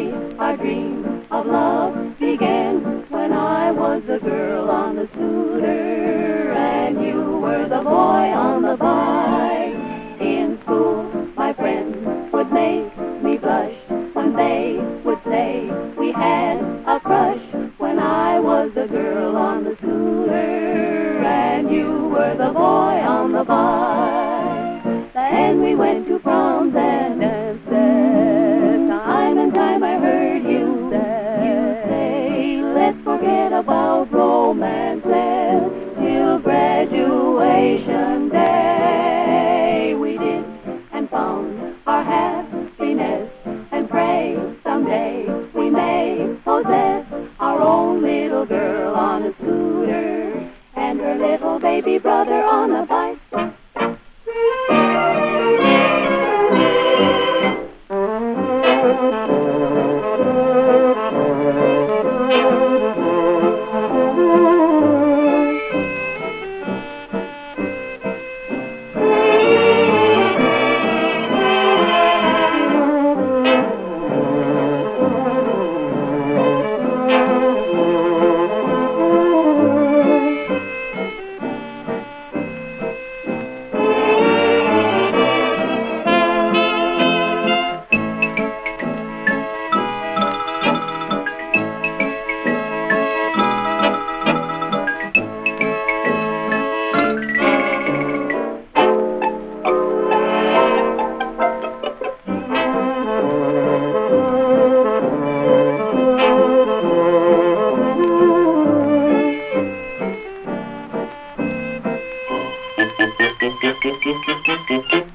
day our dream of love began, when I was the girl on the scooter and you were the boy on the bike. In school, my friends would make me blush when they would say we had a crush, when I was the girl on the scooter and you were the boy on the bike. And we went to proms and dances. Time and time I heard you say, let's forget about romances till graduation day. We did and found our happiness, and pray someday we may possess our own little girl on a scooter and her little baby brother on a bike. Thank you.